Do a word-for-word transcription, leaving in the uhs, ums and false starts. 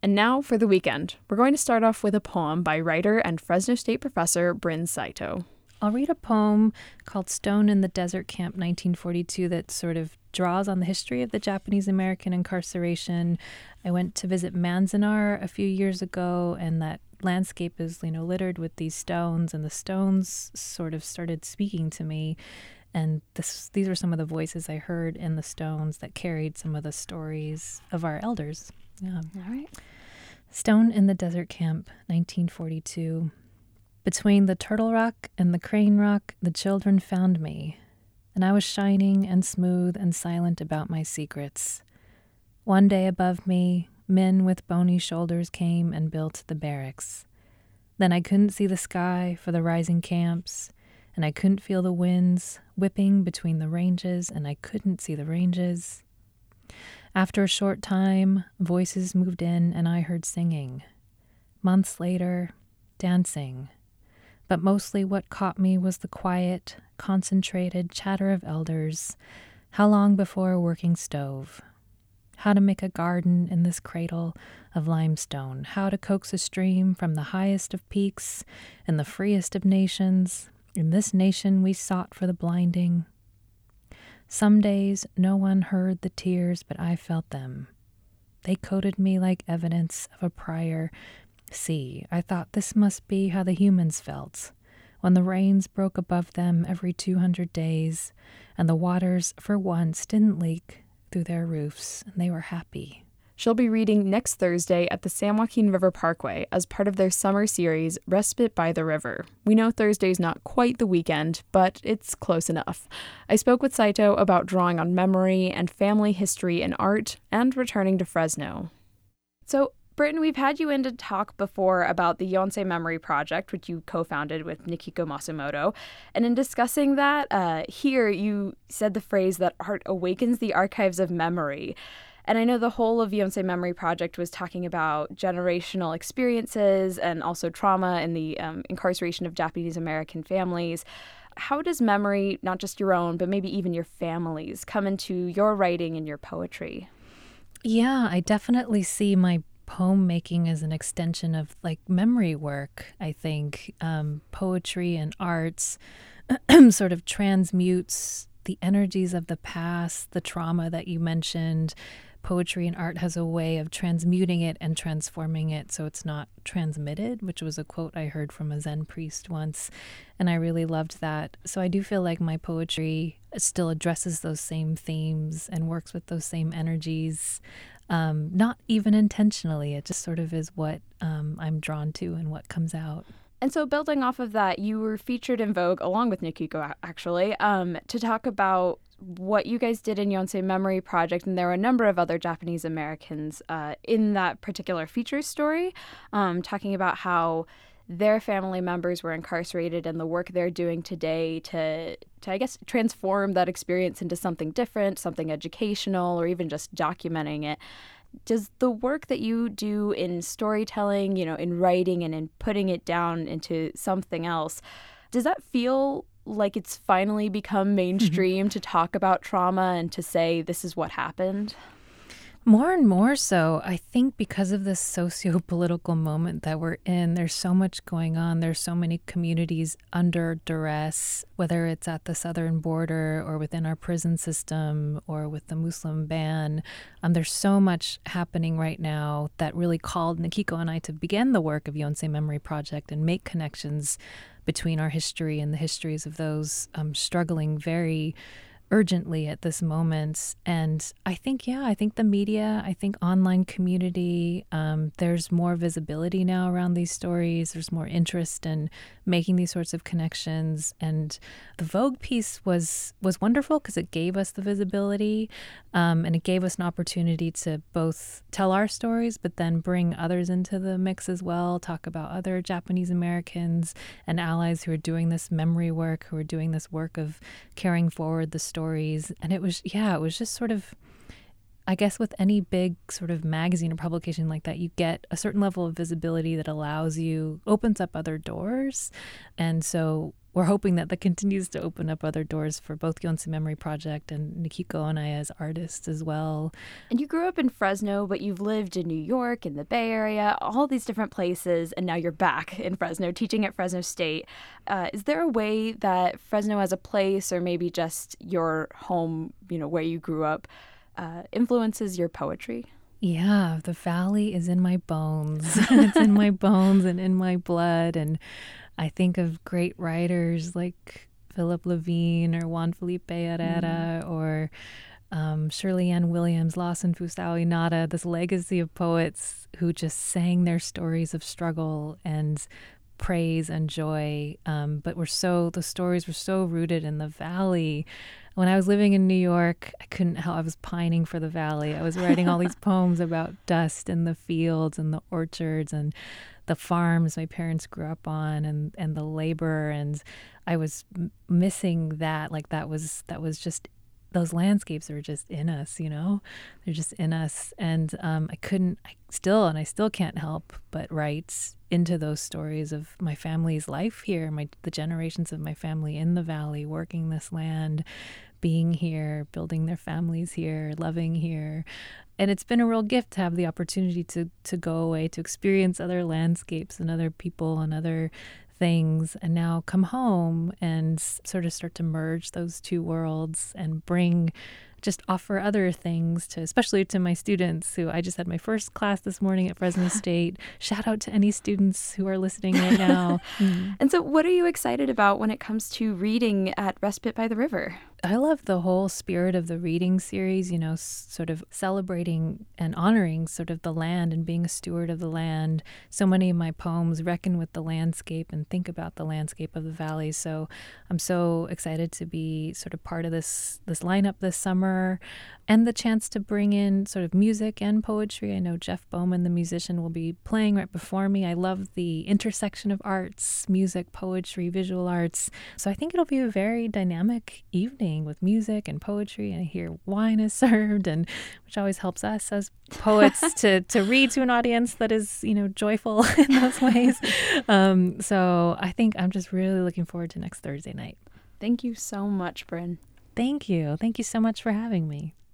And now for the weekend. We're going to start off with a poem by writer and Fresno State professor Bryn Saito. I'll read a poem called Stone in the Desert Camp nineteen forty-two that sort of draws on the history of the Japanese-American incarceration. I went to visit Manzanar a few years ago, and that landscape is, you know, littered with these stones, and the stones sort of started speaking to me. And this, these were some of the voices I heard in the stones that carried some of the stories of our elders. Yeah. All right. Stone in the Desert Camp, nineteen forty-two. Between the Turtle Rock and the Crane Rock, the children found me, and I was shining and smooth and silent about my secrets. One day above me, men with bony shoulders came and built the barracks. Then I couldn't see the sky for the rising camps, and I couldn't feel the winds whipping between the ranges, and I couldn't see the ranges. After a short time, voices moved in, and I heard singing. Months later, dancing. But mostly what caught me was the quiet, concentrated chatter of elders. How long before a working stove? How to make a garden in this cradle of limestone. How to coax a stream from the highest of peaks in the freest of nations. In this nation we sought for the blinding. Some days no one heard the tears, but I felt them. They coated me like evidence of a prior See, I thought this must be how the humans felt, when the rains broke above them every two hundred days, and the waters, for once, didn't leak through their roofs, and they were happy. She'll be reading next Thursday at the San Joaquin River Parkway as part of their summer series, Respite by the River. We know Thursday's not quite the weekend, but it's close enough. I spoke with Saito about drawing on memory and family history in art and returning to Fresno. So, Britton, we've had you in to talk before about the Yonsei Memory Project, which you co-founded with Nikiko Masumoto. And in discussing that, uh, here you said the phrase that art awakens the archives of memory. And I know the whole of Yonsei Memory Project was talking about generational experiences and also trauma in the um, incarceration of Japanese American families. How does memory, not just your own, but maybe even your family's, come into your writing and your poetry? Yeah, I definitely see my poem making as an extension of like memory work. I think um, poetry and arts sort of transmutes the energies of the past, the trauma that you mentioned. Poetry and art has a way of transmuting it and transforming it so it's not transmitted, which was a quote I heard from a Zen priest once, and I really loved that. So I do feel like my poetry still addresses those same themes and works with those same energies. Um, not even intentionally. It just sort of is what um, I'm drawn to and what comes out. And so building off of that, you were featured in Vogue, along with Nikiko, actually, um, to talk about what you guys did in Yonsei Memory Project. And there were a number of other Japanese Americans uh, in that particular feature story, um, talking about how their family members were incarcerated and the work they're doing today to, to, I guess, transform that experience into something different, something educational, or even just documenting it. Does the work that you do in storytelling, you know, in writing and in putting it down into something else, does that feel like it's finally become mainstream to talk about trauma and to say this is what happened? More and more so. I think because of this socio-political moment that we're in, there's so much going on. There's so many communities under duress, whether it's at the southern border or within our prison system or with the Muslim ban. Um, there's so much happening right now that really called Nikiko and I to begin the work of Yonsei Memory Project and make connections between our history and the histories of those um, struggling very urgently at this moment. And I think, yeah, I think the media, I think online community, um, there's more visibility now around these stories. There's more interest in making these sorts of connections. And the Vogue piece was was wonderful because it gave us the visibility um, and it gave us an opportunity to both tell our stories, but then bring others into the mix as well, talk about other Japanese Americans and allies who are doing this memory work, who are doing this work of carrying forward the stories. And it was, yeah, it was just sort of I guess with any big sort of magazine or publication like that, you get a certain level of visibility that allows you, opens up other doors. And so we're hoping that that continues to open up other doors for both Yonsei Memory Project and Nikiko and I as artists as well. And you grew up in Fresno, but you've lived in New York, in the Bay Area, all these different places, and now you're back in Fresno, teaching at Fresno State. Uh, is there a way that Fresno as a place, or maybe just your home, you know, where you grew up, uh, influences your poetry? Yeah, the Valley is in my bones. It's in my bones and in my blood. And I think of great writers like Philip Levine or Juan Felipe Herrera mm. or um, Shirley Ann Williams, Lawson Fusao Inada, this legacy of poets who just sang their stories of struggle and praise and joy. Um, but were so, the stories were so rooted in the Valley. When I was living in New York, I couldn't help, I was pining for the Valley. I was writing all these poems about dust and the fields and the orchards and the farms my parents grew up on and, and the labor. And I was m- missing that. Like that was, that was just, those landscapes are just in us, you know, they're just in us. And um, I couldn't, I still, and I still can't help but write into those stories of my family's life here, my the generations of my family in the Valley, working this land, being here, building their families here, loving here. And it's been a real gift to have the opportunity to to go away, to experience other landscapes and other people and other things, and now come home and sort of start to merge those two worlds and bring, just offer other things to, especially to my students who I just had my first class this morning at Fresno State. Shout out to any students who are listening right now. mm. And so what are you excited about when it comes to reading at Respite by the River? I love the whole spirit of the reading series, you know, s- sort of celebrating and honoring sort of the land and being a steward of the land. So many of my poems reckon with the landscape and think about the landscape of the Valley. So I'm so excited to be sort of part of this, this lineup this summer, and the chance to bring in sort of music and poetry. I know Jeff Bowman, the musician, will be playing right before me. I love the intersection of arts, music, poetry, visual arts. So I think it'll be a very dynamic evening with music and poetry, and I hear wine is served, and which always helps us as poets to to read to an audience that is, you know, joyful in those ways. Um, so I think I'm just really looking forward to next Thursday night. Thank you so much, Bryn. Thank you. Thank you so much for having me.